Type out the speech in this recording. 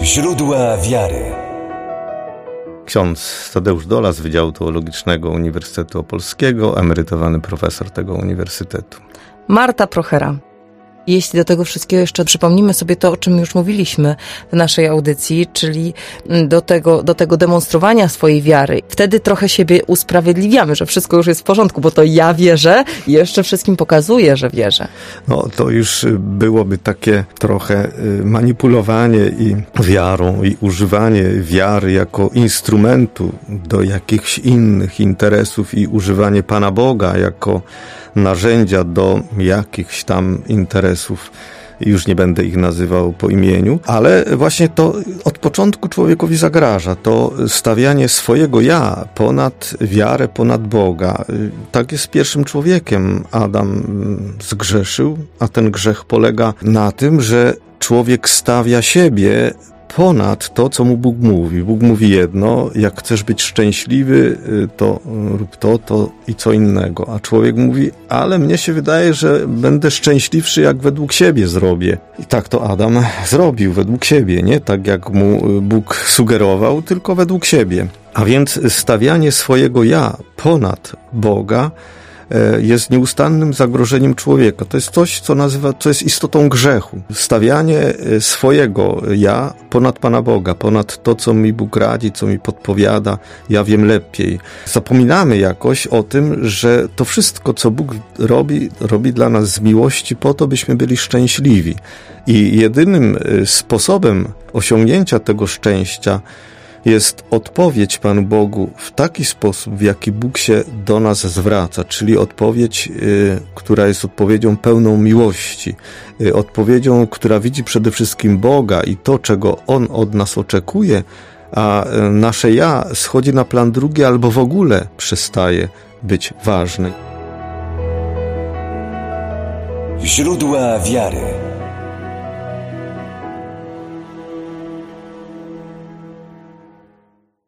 Źródła wiary. Ksiądz Tadeusz Dola z Wydziału Teologicznego Uniwersytetu Opolskiego, emerytowany profesor tego uniwersytetu. Marta Prochera. Jeśli do tego wszystkiego jeszcze przypomnimy sobie to, o czym już mówiliśmy w naszej audycji, czyli do tego demonstrowania swojej wiary, wtedy trochę siebie usprawiedliwiamy, że wszystko już jest w porządku, bo to ja wierzę i jeszcze wszystkim pokazuję, że wierzę. No to już byłoby takie trochę manipulowanie i wiarą i używanie wiary jako instrumentu do jakichś innych interesów i używanie Pana Boga jako narzędzia do jakichś tam interesów. Już nie będę ich nazywał po imieniu, ale właśnie to od początku człowiekowi zagraża. To stawianie swojego ja ponad wiarę, ponad Boga. Tak jest z pierwszym człowiekiem. Adam zgrzeszył, a ten grzech polega na tym, że człowiek stawia siebie ponad to, co mu Bóg mówi. Bóg mówi jedno, jak chcesz być szczęśliwy, to rób to i co innego. A człowiek mówi, ale mnie się wydaje, że będę szczęśliwszy, jak według siebie zrobię. I tak to Adam zrobił, według siebie, nie tak jak mu Bóg sugerował, tylko według siebie. A więc stawianie swojego ja ponad Boga jest nieustannym zagrożeniem człowieka. To jest coś, co jest istotą grzechu. Stawianie swojego ja ponad Pana Boga, ponad to, co mi Bóg radzi, co mi podpowiada, ja wiem lepiej. Zapominamy jakoś o tym, że to wszystko, co Bóg robi dla nas z miłości po to, byśmy byli szczęśliwi. I jedynym sposobem osiągnięcia tego szczęścia jest odpowiedź Panu Bogu w taki sposób, w jaki Bóg się do nas zwraca, czyli odpowiedź, która jest odpowiedzią pełną miłości, odpowiedzią, która widzi przede wszystkim Boga i to, czego On od nas oczekuje, a nasze ja schodzi na plan drugi albo w ogóle przestaje być ważny. Źródła wiary.